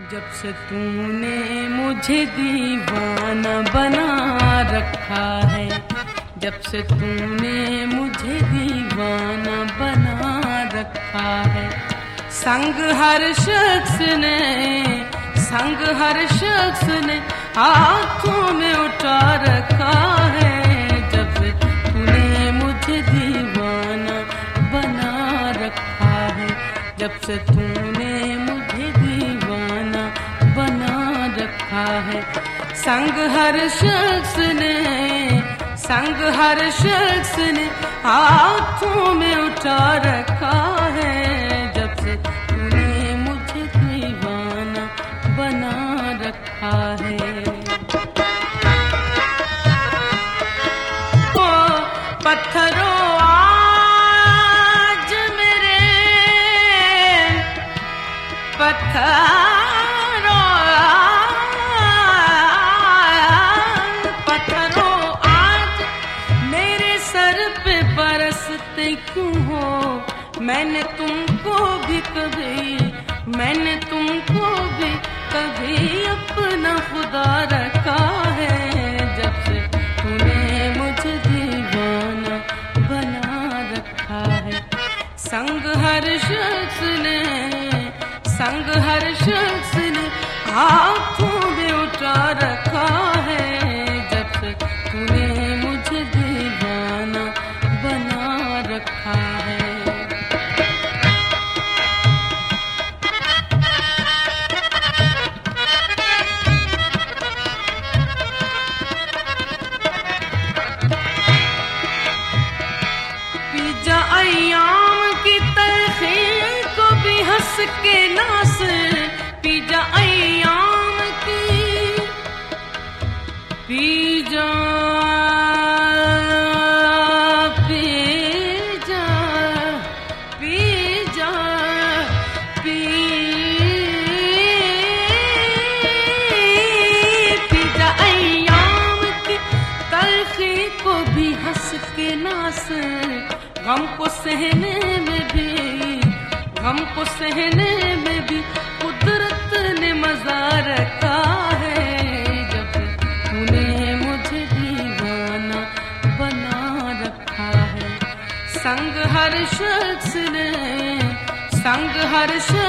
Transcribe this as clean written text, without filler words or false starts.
जब से तूने मुझे दीवाना बना रखा है, जब से तूने मुझे दीवाना बना रखा है, संग हर शख्स ने, संग हर शख्स ने हाथों में उठा रखा है। जब से तूने मुझे दीवाना बना रखा है, जब से तूने मुझे दीवाना बना रखा है, संग हर शख्स ने, संग हर शख्स ने हाथों में उठा रखा है। जब से तूने मुझे दीवाना बना रखा है। ओ पत्थरों आज मेरे पत्थरों आज मेरे सर पे बरसते क्यों हो? मैंने तुमको भी कभी, मैंने तुमको भी कभी अपना खुदा रखा है। जब से तूने मुझे दीवाना बना रखा है, संग हर शख्स ने, संग हर शख्स ने हाथों में उठा रखा है। जब से तूने मुझे दीवाना बना रखा है। पीजा अय्याम की तलखी को भी हंस के नास, पीजा अय्याम की, पीजा पीजा पीजा पीजा अय्याम की तलखी को भी हंस के नास, गम को सहने में भी, गम को सहने में भी कुदरत ने मजा रखा है। जब तूने मुझे दीवाना बना रखा है, संग हर शख्स ने, संग हर शख्स